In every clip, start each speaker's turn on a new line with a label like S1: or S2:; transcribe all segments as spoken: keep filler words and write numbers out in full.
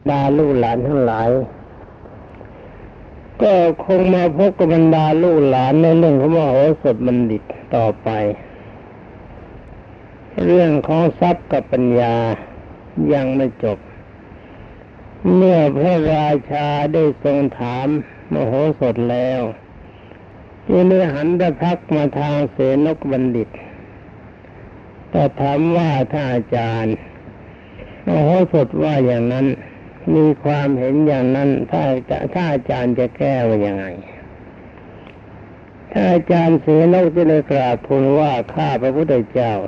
S1: ดาลูกหลานทั้งหลายก็คงมาพบกับบรรดาลูกหลานในเรื่องของมโหสถบัณฑิตต่อไปเรื่องของทรัพย์กับปัญญายังไม่จบเมื่อพระราชาได้ทรงถามมโหสถแล้วจึงได้หันพระพักมาทางเสนกบัณฑิตแต่ถามว่าถ้าอาจารย์มโหสถว่าอย่างนั้นมีความเห็นอย่างนั้นถ้าถ้าอาจารย์จะแก้ว่ายังไงถ้าอาจารย์เสนกจะได้กราบทูลว่าข้าพระพุทธเจ้า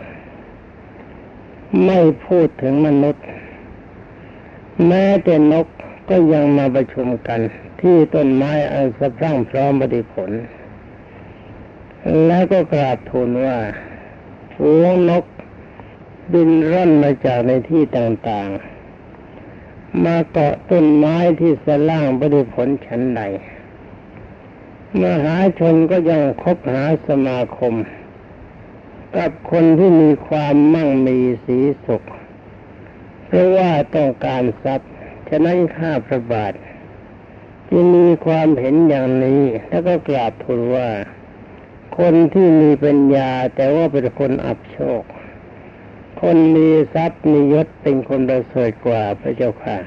S1: ไม่พูดถึงมนุษย์แม้แต่นกก็ยังมาประชุมกันที่ต้นไม้อันสะพรั่งพร้อมบริผลแล้วก็กราบทูลว่าฝูงนกบินร่อนมาจากในที่ต่างๆมาเกาะต้นไม้ที่สล่างบริผลชั้นใดมหาชนก็ยังคบหาสมาคมกับคนที่มีความมั่งมีสีสุขเพราะว่าต้องการทรัพย์ฉะนั้นข้าพระบาทจึงมีความเห็นอย่างนี้แล้วก็กราบทูลว่าคนที่มีปัญญาแต่ว่าเป็นคนอับโชคคนมีทรัพย์มียศเป็นคนประเสริฐกว่าพระเจ้าค่ะ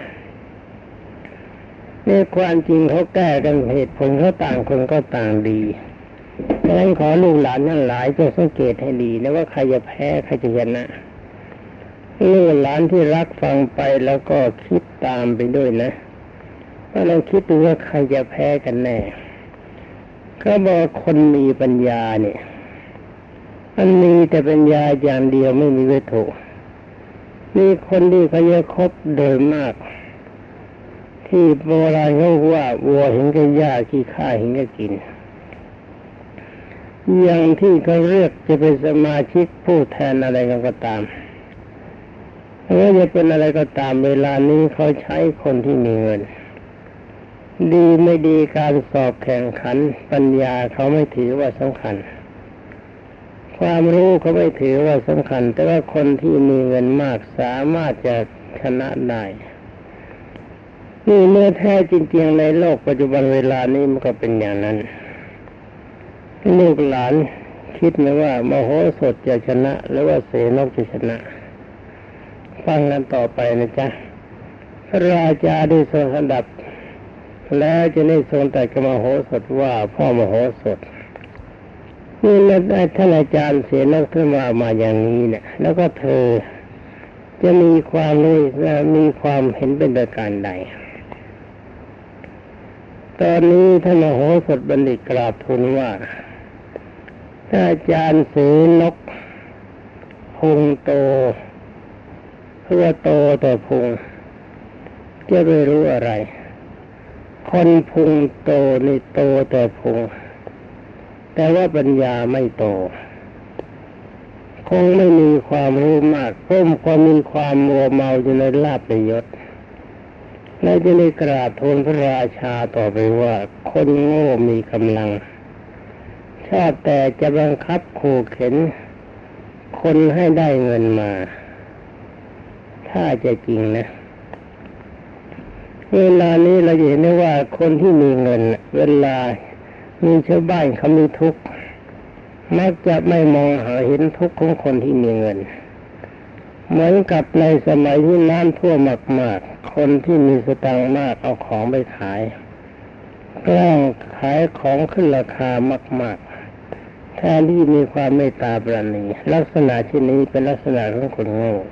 S1: นี่ความจริงเขาแก้กันเหตุผลเขาต่างคนก็ต่างดีดังนั้นขอลูกหลานทั้งหลายจงสังเกตให้ดีนะว่าใครจะแพ้ใครจะชนะลูกหลานที่รักฟังไปแล้วก็คิดตามไปด้วยนะว่าเราคิดดูว่าใครจะแพ้กันแน่ก็บอกคนมีปัญญาเนี่ยมันมีแต่ปัญญาอย่างเดียวไม่มีวัตถุนี่คนที่เขาจะคบโดยมากที่โบราณเขาว่าวัวเห็นกับหญ้าขี้ข้าเห็นกับกินอย่างที่เขาเรียกจะเป็นสมาชิกผู้แทนอะไรก็ตามไม่ว่าจะเป็นอะไรก็ตามเวลานี้เขาใช้คนที่มีเงินดีไม่ดีการสอบแข่งขันปัญญาเขาไม่ถือว่าสำคัญความรู้เขาไม่ถือว่าสำคัญแต่ว่าคนที่มีเงินมากสามารถจะชนะได้นี่เมื่อแท้จริงๆในโลกปัจจุบันเวลานี้มันก็เป็นอย่างนั้นลูกหลานคิดไหมว่ามโหสถจะชนะหรือว่าเสนกจะชนะฟังกันต่อไปนะจ๊ะพระราชาได้ทรงสดับแล้วจะได้ทรงตรัสกับมโหสถว่าพ่อมโหสถนี่ได้ท่านอาจารย์เสนกท่านว่ามาอย่างนี้เนี่ยแล้วก็เธอจะมีความรู้และมีความเห็นเป็นประการใดตอนนี้ท่านมโหสถบัณฑิตกราบทูลว่าถ้าอาจารย์เสนกพุงโตเพื่อโตแต่พุงจะไม่รู้อะไรคนพุงโตนี่โตแต่พุงแต่ว่าปัญญาไม่โตคงไม่มีความรู้มากเพราะความมีความมัวเมาอยู่ในลาภในยศและจะได้กราบทูลพระราชาต่อไปว่าคนโง่มีกำลังชอบแต่จะบังคับขู่เข็นคนให้ได้เงินมาถ้าจะจริงนะเวลานี้เราเห็นได้ว่าคนที่มีเงินเวลามีชาวบ้านเขามีทุกข์มักจะไม่มองหาเห็นทุกข์ของคนที่มีเงินเหมือนกับในสมัยที่น้ำท่วมมากๆคนที่มีสตางค์มากเอาของไปขายแกล้งขายของขึ้นราคามากๆแทนที่มีความเมตตาปราณีลักษณะที่นี้เป็นลักษณะของคนโง่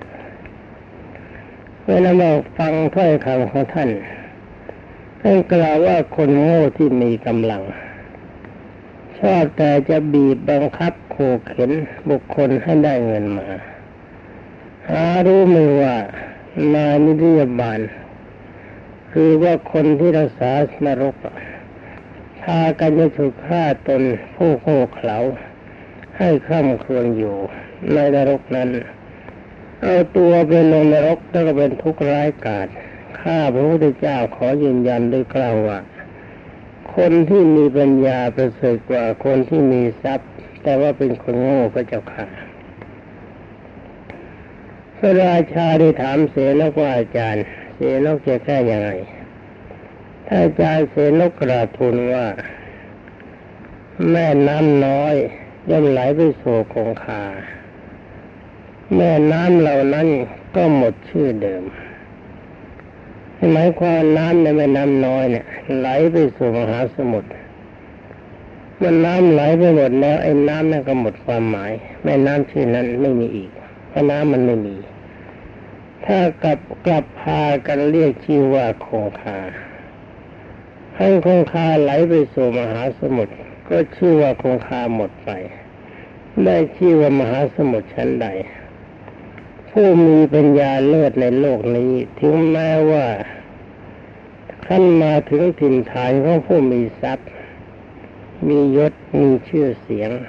S1: เวลาเราฟังถ้อยคำของท่านท่านกล่าวว่าคนโง่ที่มีกำลังชอบแต่จะบีบบังคับขู่เข็นบุคคลให้ได้เงินมาหารู้ไหมว่านายนิรยาบาลคือว่าคนที่รักษานรกพากันจะถูกฆ่าตนผู้โง่เขลาให้คร่ำครวญอยู่ในนรกนั้นเอาตัวไปลงนรกแล้วก็เป็นทุกข์ร้ายกาจข้าพระพุทธเจ้าขอยืนยันด้วยกล่าวว่าคนที่มีปัญญาประเสริฐกว่าคนที่มีทรัพย์แต่ว่าเป็นคนโง่พระเจ้าค่ะ พระราชาได้ถามเสนกว่าอาจารย์เสนกจะแก้ยังไงถ้าอาจารย์เสนกกราบทูลว่าแม่น้ำน้อยย่อมไหลไปสู่คงคาแม่น้ำเหล่านั้นก็หมดชื่อเดิมหมายความน้ำในแม่น้ำน้อยเนี่ยไหลไปสู่มหาสมุทรเมื่อน้ำไหลไปหมดแล้วไอ้น้ำนั่นก็หมดความหมายแม่น้ำชื่อนั้นไม่มีอีกเพราะน้ำมันไม่มีถ้ากลับกลับพากันเรียกชื่อว่าคงคาให้คงคาไหลไปสู่มหาสมุทรก็ชื่อว่าคงคาหมดไปได้ชื่อว่ามหาสมุทรชั้นใดผู้มีปัญญาเลิศในโลกนี้ถึงแม้ว่าขั้นมาถึงถิ่นฐานของผู้มีทรัพย์มียศมีชื่อเสียง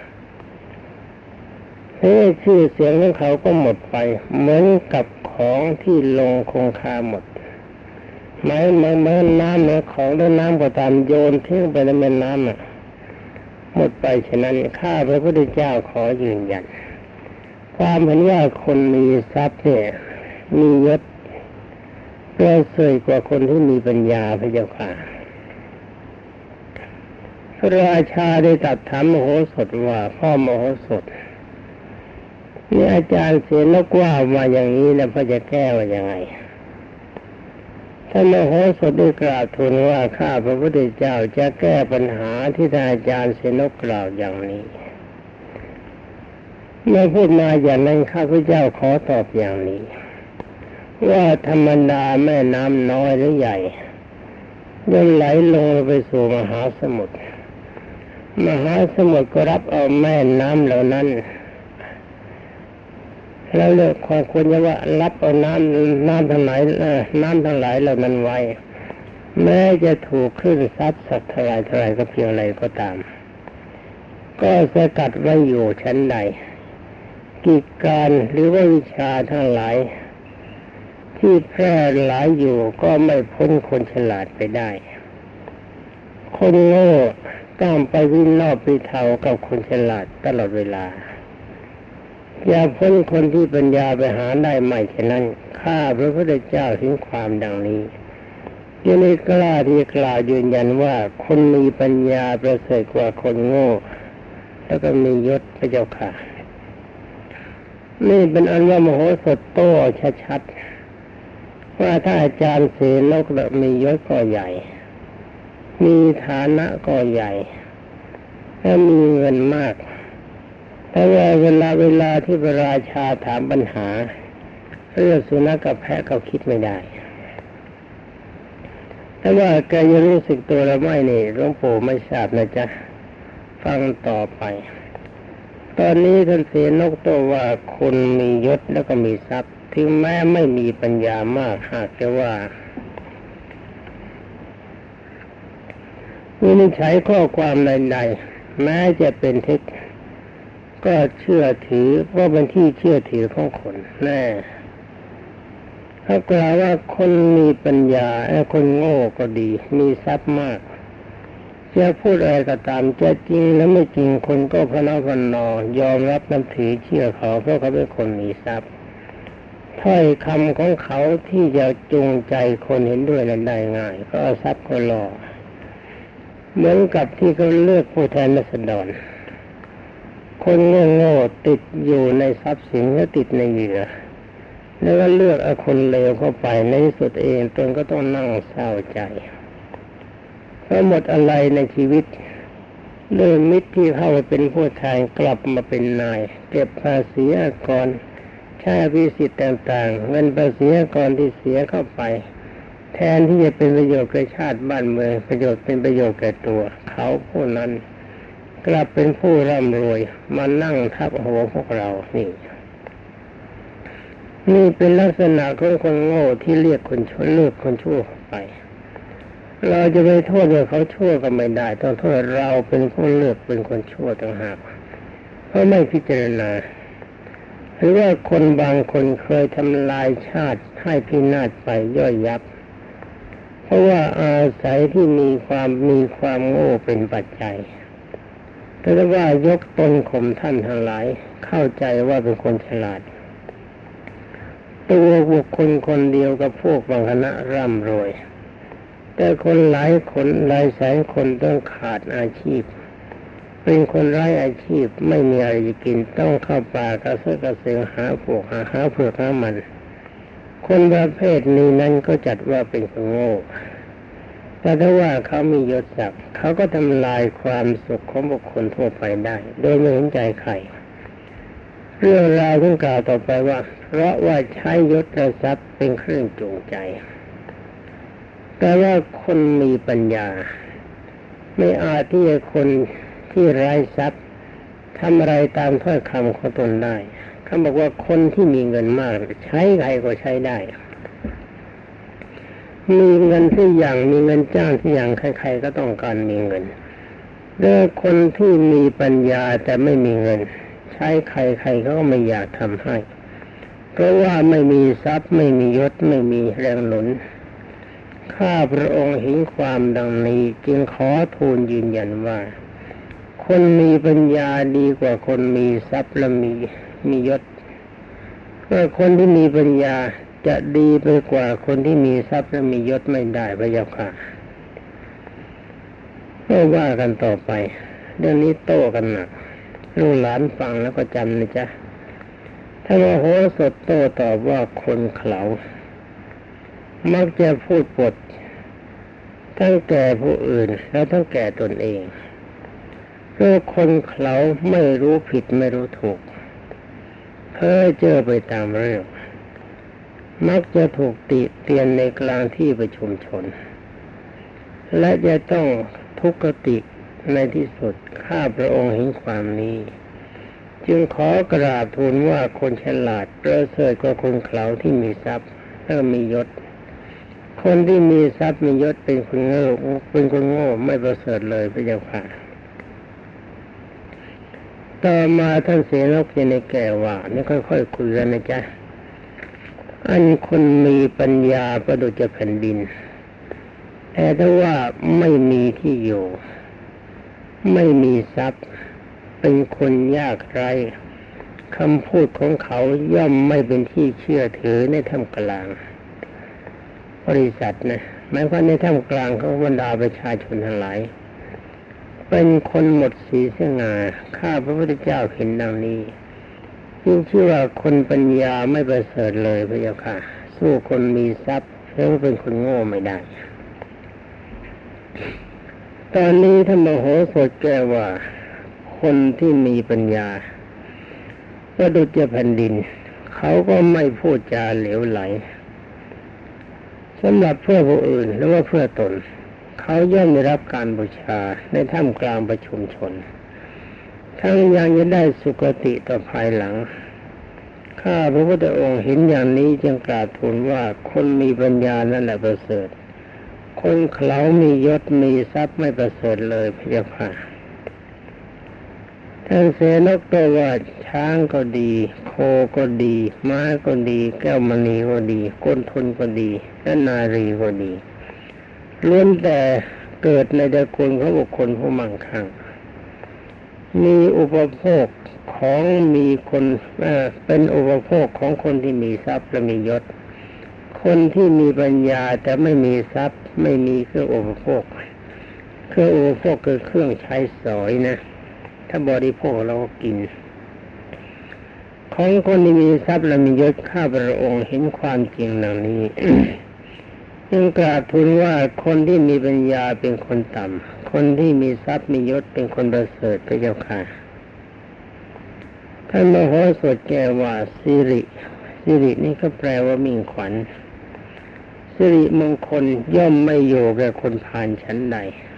S1: เฮ้ชื่อเสียงของเขาก็หมดไปเหมือนกับของที่ลงคงคาหมดหมายเหมือนเหมือนน้ำเนี่ยของด้วยน้ำก็ตามโยนทิ้งไปในแม่น้ำอ่ะหมดไปฉะนั้นข้าพระพุทธเจ้าขอยืนยันความเห็นว่าคนมีทรัพย์เนี่ยมียศประเสริฐกว่าคนที่มีปัญญาพระเจ้าค่ะพระราชาได้ตรัสถามมโหสถว่าพ่อมโหสถนี่อาจารย์เสนกว่ามาอย่างนี้แล้วพระจะแก้ว่ายังไงท่านมโหสถได้กราบทูลว่าข้าพระพุทธเจ้าจะแก้ปัญหาที่ท่านอาจารย์เสนกกล่าวอย่างนี้เมื่อพูดมาอย่างนั้นข้าพเจ้าขอตอบอย่างนี้ว่าธรรมดาแม่น้ำน้อยหรือใหญ่ย่อมไหลลงไปสู่มหาสมุทรมหาสมุทรก็รับเอาแม่น้ำเหล่านั้นแล้วเลือกความควรจะว่ารับเอาน้ำน้ำทั้งหลายน้ำทั้งหลายเหล่านั้นไว้แม้จะถูกคลื่นซัดสักเท่าไรเท่าไรก็เพียงไรก็ตามก็สกัดไว้อยู่ชั้นใดกิจการหรือว่าวิชาทั้งหลายที่แพร่หลายอยู่ก็ไม่พ้นคนฉลาดไปได้คนโง่ตามไปวิ่งนอกไปเท่ากับคนฉลาดตลอดเวลาอย่าพ้นคนที่ปัญญาไปหาได้ใหม่ฉะนั้นข้าพระพุทธเจ้าถึงความดังนี้ยังไม่กล้าที่กล่าวยืนยันว่าคนมีปัญญาประเสริฐกว่าคนโง่แล้วก็มียศพระเจ้าค่ะนี่เป็นอันว่ามโหสถโต้ชัดๆว่าถ้าอาจารย์เสนกมียศก็ใหญ่มีฐานะก็ใหญ่และมีเงินมากแต่ว่าเวลาเวลาที่พระราชาถามปัญหาเรื่องสุนัขกับแพะเขาคิดไม่ได้แต่ว่าแกยังรู้สึกตัวหรือไม่นี่หลวงปู่ไม่ทราบนะจ๊ะฟังต่อไปตอนนี้ท่านเสนกโต้ว่าคนมียศแล้วก็มีทรัพย์ถึงแม้ไม่มีปัญญามากหากแต่ว่าวินิจฉัยข้อความใดๆแม้จะเป็นเท็จก็เชื่อถือว่าเป็นที่เชื่อถือของคนแน่ถ้ากล่าวว่าคนมีปัญญาไอ้คนโง่ก็ดีมีทรัพย์มากจะพูดอะไรก็ตามจะจริงแล้วไม่จริงคนก็พนักพนอยอมรับนับถือเชื่อเขาเพราะเขาเป็นคนมีทรัพย์ถ้อยคำของเขาที่จะจูงใจคนเห็นด้วยนั้นได้ง่ายก็เอาทรัพย์เขาล่อเหมือนกับที่เขาเลือกผู้แทนราษฎรคนโง่ๆติดอยู่ในทรัพย์สินและติดในเหยื่อแล้วก็เลือกเอาคนเลวเข้าไปในที่สุดเองตนก็ต้องนั่งเศร้าใจเพราะหมดอะไรในชีวิตเรื่องมิตรที่เข้าไปเป็นผู้แทนกลับมาเป็นนายเก็บภาษีอากรใช้อภิสิทธิ์ต่างๆเงินภาษีอากรที่เสียเข้าไปแทนที่จะเป็นประโยชน์แก่ชาติบ้านเมืองประโยชน์เป็นประโยชน์แก่ตัวเขาผู้นั้นกลับเป็นผู้ร่ำรวยมานั่งทับหัวพวกเรานี่นี่เป็นลักษณะของคนโง่ที่เรียกคนชั่วเลือกคนชั่วไปเราจะไปโทษว่าเขาชั่วก็ไม่ได้ต้องโทษเราเป็นผู้เลือกเป็นคนชั่วต่างหากเพราะไม่พิจารณาหรือว่าคนบางคนเคยทำลายชาติให้พินาศไปย่อยยับเพราะว่าอาศัยที่มีความมีความโง่เป็นปัจจัยแต่ว่ายกตนข่มท่านทั้งหลายเข้าใจว่าเป็นคนฉลาดตัวบุคคลคนเดียวกับพวกบางคณะร่ำรวยแต่คนหลายคนหลายแสนคนต้องขาดอาชีพเป็นคนไร้อาชีพไม่มีอะไรจะกินต้องเข้าป่ากระเซาะกระเสือหาพวกหาหาเผือกหามันคนประเภทนี้นั้นก็จัดว่าเป็นคนโง่แต่ถ้าว่าเขามียศศักดิ์เขาก็ทำลายความสุขของบุคคลทั่วไปได้โดยไม่เห็นใจใครเรื่องราวที่กล่าวต่อไปว่าเพราะว่าใช้ยศและทรัพย์เป็นเครื่องจูงใจแต่ว่าคนมีปัญญาไม่อาจที่จะคนที่ไร้ทรัพย์ทำอะไรตามถ้อยคำของตนได้เขาบอกว่าคนที่มีเงินมากใช้ใครก็ใช้ได้มีเงินที่อย่างมีเงินจ้างที่อย่างใครๆก็ต้องการมีเงินเรื่องคนที่มีปัญญาแต่ไม่มีเงินใช้ใครๆเขาก็ไม่อยากทำให้เพราะว่าไม่มีทรัพย์ไม่มียศไม่มีแรงหนุนข้าพระองค์เห็นความดังนี้จึงขอทูลยืนยันว่าคนมีปัญญาดีกว่าคนมีทรัพย์และมีมียศเพราะคนที่มีปัญญาจะดีไปกว่าคนที่มีทรัพย์และมียศไม่ได้พระเจ้าค่ะก็ว่ากันต่อไปเรื่องนี้โต้กันหนักลูกหลานฟังแล้วก็จำนะจ๊ะถ้าว่าโหสถโต้ตอบว่าคนเขลามักจะพูดปดทั้งแก่ผู้อื่นแล้วทั้งแก่ตนเองเพราะคนเขลาไม่รู้ผิดไม่รู้ถูกเพ้อเจ้อไปตามเรื่องมักจะถูกติเตียนในกลางที่ประชุมชนและจะต้องทุกขติในที่สุดข้าพระองค์เห็นความนี้จึงขอกราบทูลว่าคนฉลาดประเสริฐกว่าคนเขลาที่มีทรัพย์และมียศคนที่มีทรัพย์มียศเป็นคนโง่เป็นคนโง่ไม่ประเสริฐเลยพระเจ้าค่ะต่อมาท่านเสนกยังในแก่ว่านี่ค่อยๆคุยกันนะจ๊ะอันคนมีปัญญาประดุจแผ่นดินแต่ถ้าว่าไม่มีที่อยู่ไม่มีทรัพย์เป็นคนยากไร้คำพูดของเขาย่อมไม่เป็นที่เชื่อถือในท่ามกลางบริษัทนะหมายความในท่ามกลางของบรรดาประชาชนทั้งหลายเป็นคนหมดสีสง่าข้าพระพุทธเจ้าเห็นดังนี้ยิ่งชื่อว่าคนปัญญาไม่ประเสริฐเลยพระเจ้าค่ะสู้คนมีทรัพย์เพราะเป็นคนโง่ไม่ได้ตอนนี้ท่านมโหสถแก้ว่าคนที่มีปัญญาประดุจแผ่นดินเขาก็ไม่พูดจาเหลวไหลสำหรับเพื่อผู้อื่นหรือว่าเพื่อตนเขาย่อมได้รับการบูชาในท่ามกลางประชุมชนทั้งยังจะได้สุคติต่อภายหลังข้าพระพุทธองค์เห็นอย่างนี้จึงกราบทูลว่าคนมีปัญญานั่นแหละประเสริฐคนเขลามียศมีทรัพย์ไม่ประเสริฐเลยพระเจ้าค่ะท่านเสนกก็ว่าช้างก็ดีโคก็ดีม้าก็ดีแก้วมณีก็ดีก้นทนก็ดีและนารีก็ดีล้วนแต่เกิดในตระกูลของบุคคลผู้มั่งคั่งมีอุปโภคของมีคนเป็นอุปโภคของคนที่มีทรัพย์และมียศคนที่มีปัญญาแต่ไม่มีทรัพย์ไม่มีเครื่องอุปโภคเครื่องอุปโภคคือเครื่องใช้สอยนะถ้าบริโภคเราก็กินของคนที่มีทรัพย์และมียศข้าพระองค์เห็นความจริงดังนี้ จึงกราบทูลว่าคนที่มีปัญญาเป็นคนต่ำคนที่มีทรัพย์มียศเป็นคนประเสริฐพระเจ้าค่ะท่านมโหสถแก้ว่าสิริสิรินี่ก็แปลว่ามิ่งขวัญสิริมงคลย่อมไม่อยู่แก่คนพาลชั้นใด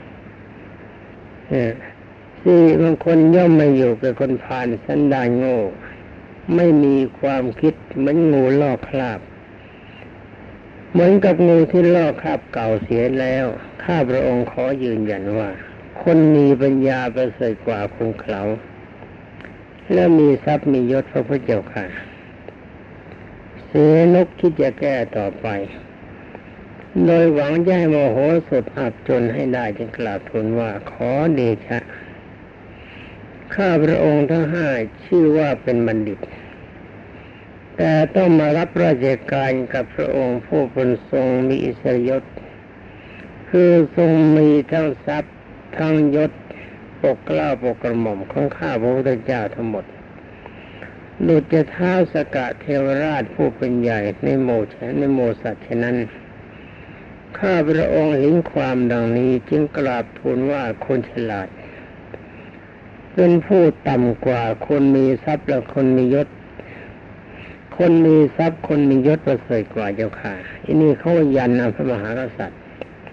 S1: สิริมงคลย่อมไม่อยู่แก่คนพาลสันดานโง่ไม่มีความคิดเหมือนงูลอกคราบเหมือนกับงูที่ลอกคราบเก่าเสียแล้วข้าพระองค์ขอยืนยันว่าคนมีปัญญาประเสริฐกว่าคนเขลาและมีทรัพย์มียศพระพุทธเจ้าค่ะเสนกคิดจะแก้ต่อไปโดยหวังจะให้มโหสถอับจนให้ได้จึงกราบทูลว่าขอเดชะข้าพระองค์ทั้งห้าชื่อว่าเป็นบัณฑิตแแต่ต้องมารับราชการกับพระองค์ผู้เป็นทรงมีอิสริยศคือทรงมีทั้งทรัพย์ทั้งยศปกเกล้าปกกระหม่อมของข้าพระพุทธเจ้าทั้งหมดหลุดจะเท้าสกะเทวราชผู้เป็นใหญ่ในโมชนในโมสัตว์ฉะนั้นข้าพระองค์เห็นความดังนี้จึงกราบทูลว่าคนฉลาดเป็นผู้ต่ำกว่าคนมีทรัพย์และคนมียศคนมีทรัพย์คนมียศประเสริฐกว่าเจ้าค่ะอันนี้เขายันพระมหากษัตริย์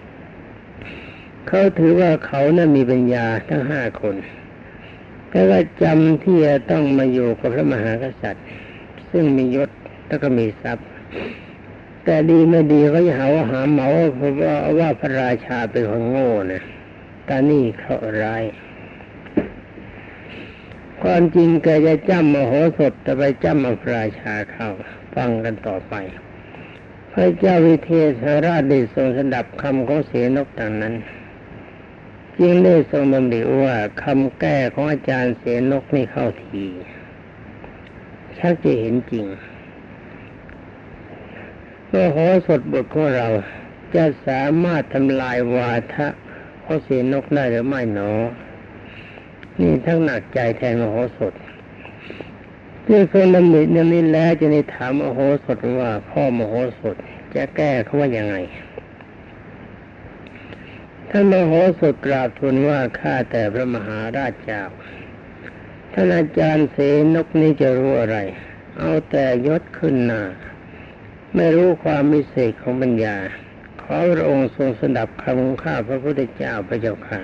S1: เขาถือว่าเขานั้นมีปัญญาทั้งห้าคนแต่ก็จำที่จะต้องมาอยู่กับพระมหากษัตริย์ซึ่งมียศแล้วก็มีทรัพย์แต่ดีไม่ดีเขาจะหาว่าหาเหมาเพราะว่าว่าพระราชาเป็นคนโง่นะแต่นี่เขาร้ายความจริงแกจะจ้ำมโหสถแต่ไปจ้ำอพระราชาเข้าฟังกันต่อไปพระเจ้าวิเทหราชได้ทรงสดับคำของเสนกดังนั้นจึงได้ทรงดำริว่าคำแก้ของอาจารย์เสนกนี่เข้าทีชักจะเห็นจริงมโหสถบทของเราจะสามารถทำลายวาทะของเสนกได้หรือไม่หนอนี่ทั้งหนักใจแทนมโหสถที่ทรงดำริอย่างนี้แล้วจะได้ถามมโหสถว่าพ่อมโหสถจะแก้เขาว่ายังไงท่านมโหสถกราบทูลว่าข้าแต่พระมหาราชเจ้าท่านอาจารย์เสนกนี้จะรู้อะไรเอาแต่ยศขึ้นหน้าไม่รู้ความมิเศษของปัญญาขอพระองค์ทรงสดับคำของข้าพระพุทธเจ้าพระเจ้าค่ะ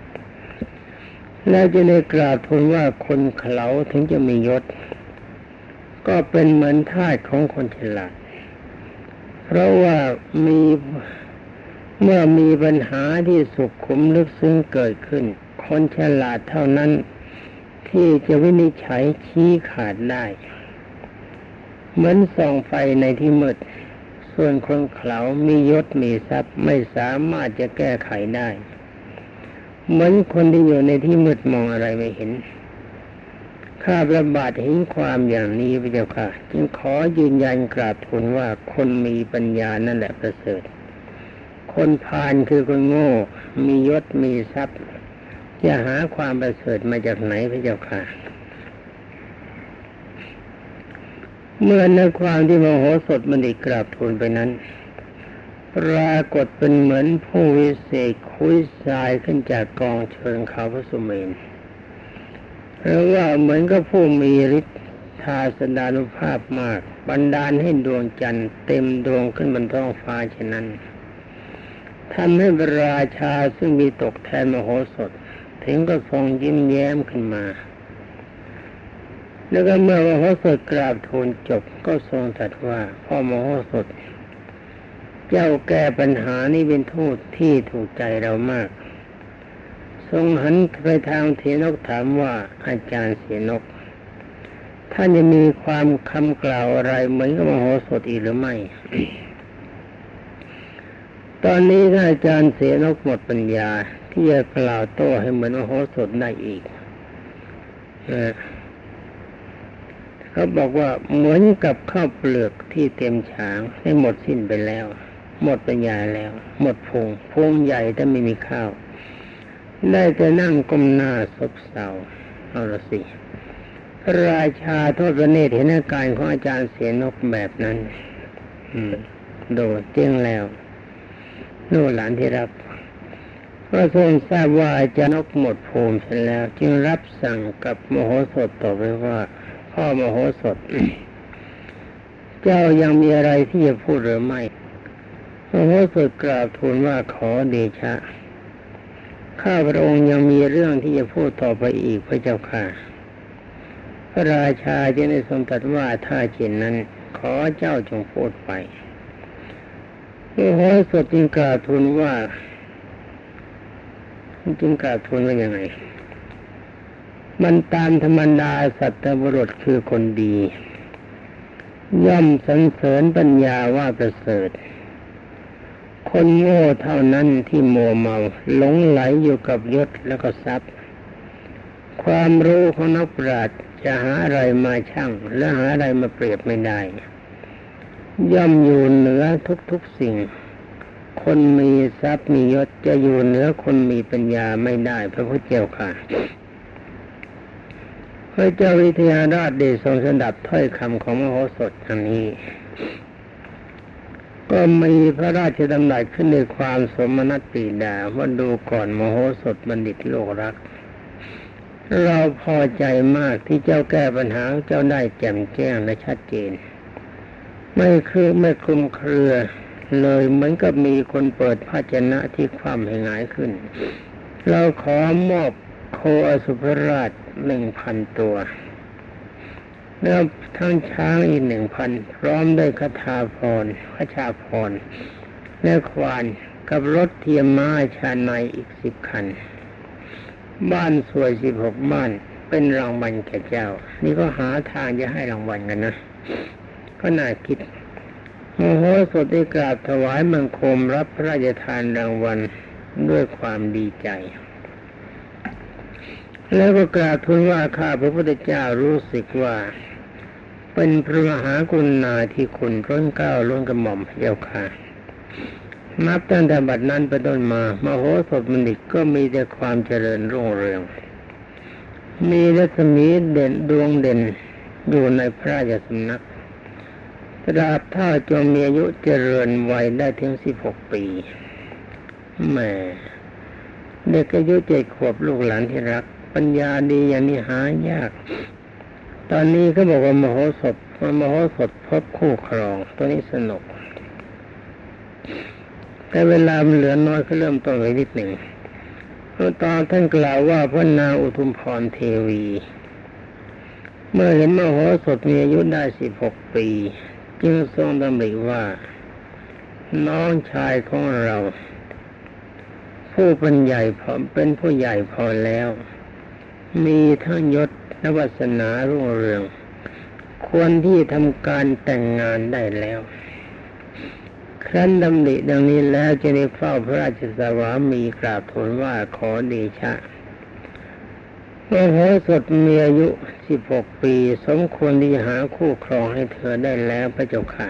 S1: แล้วจะได้กราบทูลว่าคนเขลาถึงจะมียศก็เป็นเหมือนทาสของคนฉลาดเพราะว่ามีเมื่อมีปัญหาที่สุขุมลึกซึ้งเกิดขึ้นคนฉลาดเท่านั้นที่จะวินิจฉัยชี้ขาดได้เหมือนส่องไฟในที่มืดส่วนคนเขลามียศมีทรัพย์ไม่สามารถจะแก้ไขได้เหมือนคนที่อยู่ในที่มืดมองอะไรไม่เห็นข้าพระบาทเห็นความอย่างนี้พระเจ้าค่ะจึงขอยืนยันกราบทูลว่าคนมีปัญญานั่นแหละประเสริฐคนพาลคือคนโง่มียศมีทรัพย์จะหาความประเสริฐมาจากไหนพระเจ้าค่ะเมื่อในความที่มโหสถบัณฑิตกราบทูลไปนั้นปรากฏเป็นเหมือนผู้วิเศษคุยทรายขึ้นจากกองเชิงเขาพระสุเมรุหรือว่าเหมือนกับผู้มีฤทธิ์ทาสดานุภาพมากบันดาลให้ดวงจันทร์เต็มดวงขึ้นบนท้องฟ้าเช่นนั้นทำให้พระราชาซึ่งมีตกแทนมโหสถถึงก็ทรงยิ้มแย้มขึ้นมาแล้วก็เมื่อมโหสถกราบทูลจบก็ทรงตรัสว่าพ่อมโหสถเจ้าแก้ปัญหานี้เป็นทูตที่ถูกใจเรามากทรงหันไปทางเสนกถามว่าอาจารย์เสนกท่านจะมีความคำกล่าวอะไรเหมือนกับมโหสถอีกหรือไม่ ตอนนี้ท่านอาจารย์เสนกหมดปัญญาที่จะกล่าวโต้ให้เหมือนมโหสถได้อีกเขาบอกว่าเหมือนกับข้าวเปลือกที่เต็มฉางให้หมดสิ้นไปแล้วหมดปัญญาแล้วหมดพุงพุงใหญ่แต่ไม่มีข้าวได้แต่นั่งก้มหน้าซบเซาเอาละสิพระราชาทอดพระเนตรเห็นอาการของอาจารย์เสนกแบบนั้นอืมโดดเตี้ยงแล้วโน่หลานที่รักก็ทรงทราบว่าอาจารย์นกหมดภูมิเสร็จแล้วจึงรับสั่งกับมโหสถต่อไปว่าพ่อมโหสถ เจ้ายังมีอะไรที่จะพูดหรือไม่มโหสถกราบทูลว่าขอเดชะข้าพระองค์ยังมีเรื่องที่จะพูดต่อไปอีกพระเจ้าค่ะพระราชาจึงได้ทรงตรัสว่าถ้าเช่นนั้นขอเจ้าจงพูดไปมโหสถจึงกราบทูลว่าจึงกราบทูลว่ายังไงมันตามธรรมดาสัตบุรุษคือคนดีย่อมสรรเสริญปัญญาว่าประเสริฐคนโง่เท่านั้นที่มัวเมาหลงไหลอยู่กับยศแล้วก็ทรัพย์ความรู้ของนักปราชญ์จจะหาอะไรมาชั่งและหาอะไรมาเปรียบไม่ได้ย่อมอยู่เหนือทุกๆสิ่งคนมีทรัพย์มียศจะอยู่เหนือคนมีปัญญาไม่ได้พระพุทธเจ้าค่ะพระเจ้าวิเทหราชได้ทรงสดับถ้อยคำของมโหสถอันนี้ก็มีพระราชดำรัสขึ้นในความสมนัสปีดาว่าดูก่อนมโหสถบัณฑิตโลกรักเราพอใจมากที่เจ้าแก้ปัญหาเจ้าได้แจ่มแจ้งและชัดเจนไม่คือไม่คลุมเครือเลยเหมือนกับมีคนเปิดภาชนะที่คว่ำให้หงายขึ้นเราขอมอบโคอสุภราชหนึ่งพันตัวแล้วทั้งช้างอีกหนึ่งพันพร้อมด้วยคทาภรณ์พระชาภรณ์และควานกับรถเทียมม้าชาในอีกสิบคันบ้านสวยสิบหกบ้านเป็นรางวัลแก่เจ้านี่ก็หาทางจะให้รางวัลกันนะก็น่าคิดโมโหสถได้กราบถวายบังคมรับพระราชทานรางวัลด้วยความดีใจแล้วก็กราบทูลว่าข้าพระพุทธเจ้ารู้สึกว่าเป็นพระมหากรุณาธิคุณล้นเกล้าล้นกระหม่อมเจ้าค่ะนับตั้งแต่บัดนั้นเป็นต้นมามโหสถบัณฑิตก็มีแต่ความเจริญรุ่งเรืองมีรัศมีเด่นดวงเด่นอยู่ในพระราชสำนักตราบเท่าจงมีอายุเจริญวัยได้ถึงสิบหกปีแหมเด็กอายุเจ็ดขวบลูกหลานที่รักปัญญาดีอย่างนี้หายากตอนนี้เขาบอกว่ามโหสถมโหสถพบคู่ครองตัวนี้สนุกแต่เวลามันเหลือน้อยก็เริ่มต้นไปนิดหนึ่งเพราะตอนท่านกล่าวว่าพระนางอุทุมพรเทวีเมื่อเห็นมโหสถมีอายุได้สิบหกปีจึงทรงดำริว่าน้องชายของเราผู้เป็นใหญ่พอเป็นผู้ใหญ่พอแล้วมีทั้งยศและวาสนารุ่งเรืองควรที่ทำการแต่งงานได้แล้วครั้นดำริดังนี้แล้วจึงได้เฝ้าพระราชสวามีกราบทูลว่าขอเดชะมโหสถมีอายุสิบหกปีสมควรที่จะหาคู่ครองให้เธอได้แล้วพระเจ้าค่ะ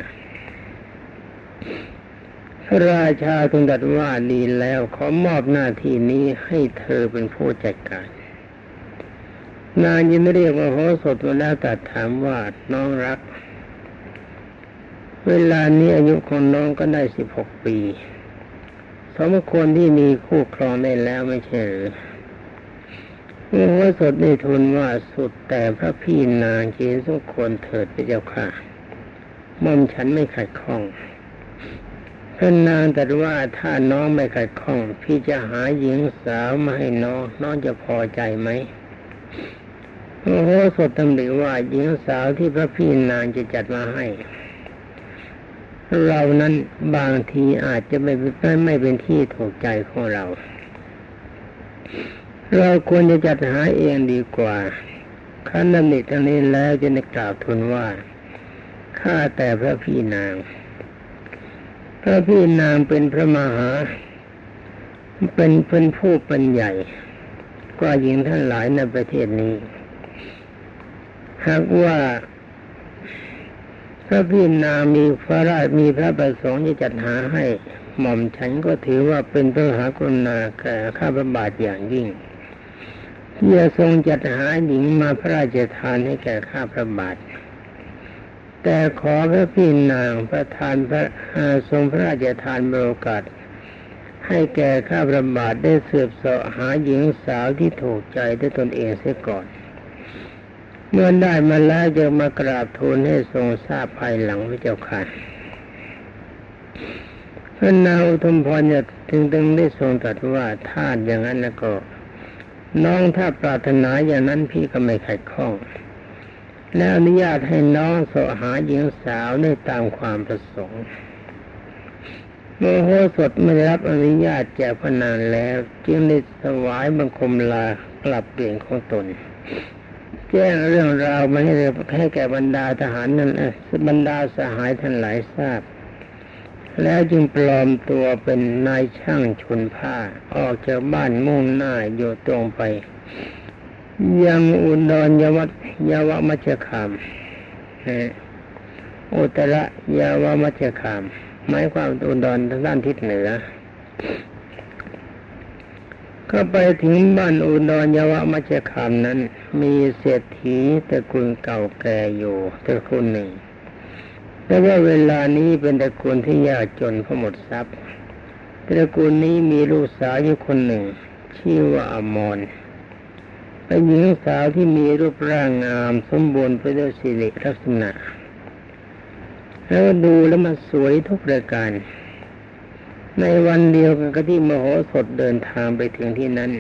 S1: พระราชาทูลตรัสว่าดีแล้วขอมอบหน้าที่นี้ให้เธอเป็นผู้จัดการนางยินเรียกมโหสถมาแล้วตรัสถามว่าน้องรักเวลานี้อายุของน้องก็ได้สิบหกปีสมควรที่มีคู่ครองได้แล้วไม่ใช่หรือมโหสถได้ทูลว่าสุดแต่พระพี่นางเจนสมควรเถิดพระเจ้าค่ะม่อมฉันไม่ขัดข้องพระนางตรัสว่าถ้าน้องไม่ขัดข้องพี่จะหาหญิงสาวมาให้น้องน้องจะพอใจไหมมโหสถตำหนิว่าหญิงสาวที่พระพี่นางจะจัดมาให้เรานั้นบางทีอาจจะไม่ไม่เป็นที่ถูกใจของเราเราควรจะจัดหาเองดีกว่าขั้นดำริทั้งนี้แล้วจะได้กล่าวทูลว่าข้าแต่พระพี่นางพระพี่นางเป็นพระมหาเป็นเป็นผู้เป็นใหญ่กว่าหญิงท่านหลายในประเทศนี้หากว่าพระพี่นางมีพระราชมีพระประสงค์จะจัดหาให้หม่อมฉันก็ถือว่าเป็นพระมหากรุณาแก่ข้าพระบาทอย่างยิ่งที่จะทรงจัดหาหญิงมาพระราชทานให้แก่ข้าพระบาทแต่ขอพระพี่นางประทานพระทรงพระราชทานโอกาสให้แก่ข้าพระบาทได้สืบเสาะหาหญิงสาวที่ถูกใจด้วยตนเองเสียก่อนเมื่อได้มาแล้วจะมากราบทูลให้ทรงทราบภายหลังพระเจ้าค่ะพระนางอุทุมพรเนี่ยถึงตึงได้ทรงตรัสว่าถ้าอย่างนั้นแล้วก็น้องถ้าปรารถนาอย่างนั้นพี่ก็ไม่ขัดข้องและอนุญาตให้น้องเสาะหาหญิงสาวได้ตามความประสงค์โมโหสถไม่ได้รับอนุญาตจากพระนางแล้วจึงได้ถวายบังคมลากลับเปลี่ยนของตนแจ้งเรื่องราวมาให้ให้แก่บรรดาทหารนั้นบรรดาสหายท่านหลายทราบแล้วจึงปลอมตัวเป็นนายช่างชนผ้าออกจากบ้านมุ่งหน้าอยู่ตรงไปยังอุดรยวัตยาวมัจจคามอุตระยาวมัจจคามหมายความอุดรทางด้านทิศเหนือก็ไปถึงบ้านอุดรยาวมัจจคามนั้นมีเศรษฐีตระกูลเก่าแก่อยู่ตระกูลหนึ่งแต่ว่าเวลานี้เป็นตระกูลที่ยากจนเพราะหมดทรัพย์ตระกูลนี้มีลูกสาวอยู่คนหนึ่งชื่อว่าอมรเป็นหญิงสาวที่มีรูปร่างงามสมบูรณ์ไปด้วยสิริลักษณะแล้วดูแล้วมันสวยทุกประการในวันเดียวกันกับที่มโหสถเดินทางไปถึงที่นั้น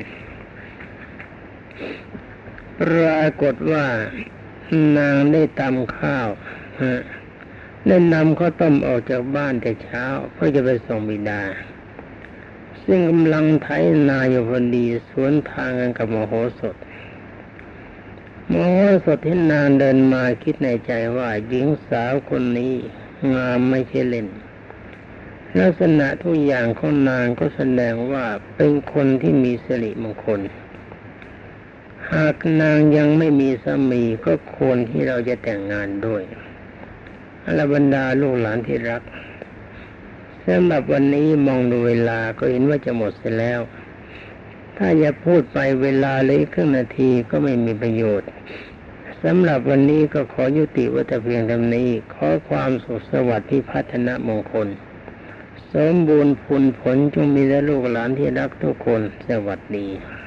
S1: ปรากฏว่านางได้ตำข้าวได้นำข้าวต้มออกจากบ้านแต่เช้าเพื่อจะไปส่งบิดาซึ่งกำลังไถนาอยู่พอดีสวนทางกันกับมโหสถมโหสถเห็นนางเดินมาคิดในใจว่าหญิงสาวคนนี้งามไม่ใช่เล่นลักษณะทุกอย่างของนางก็แสดงว่าเป็นคนที่มีสิริมงคลหากนางยังไม่มีสามีก็ควรที่เราจะแต่งงานด้วยอรบรรดาลูกหลานที่รักสำหรับวันนี้มองดูเวลาก็เห็นว่าจะหมดเสียแล้วถ้าจะพูดไปเวลาเลยครึ่งนาทีก็ไม่มีประโยชน์สำหรับวันนี้ก็ขอยุติไว้แต่เพียงเท่านี้ขอความสุขสวัสดิ์พิพัฒนมงคลสมบูรณ์ผลผลจงมีแด่ลูกหลานที่รักทุกคนสวัสดี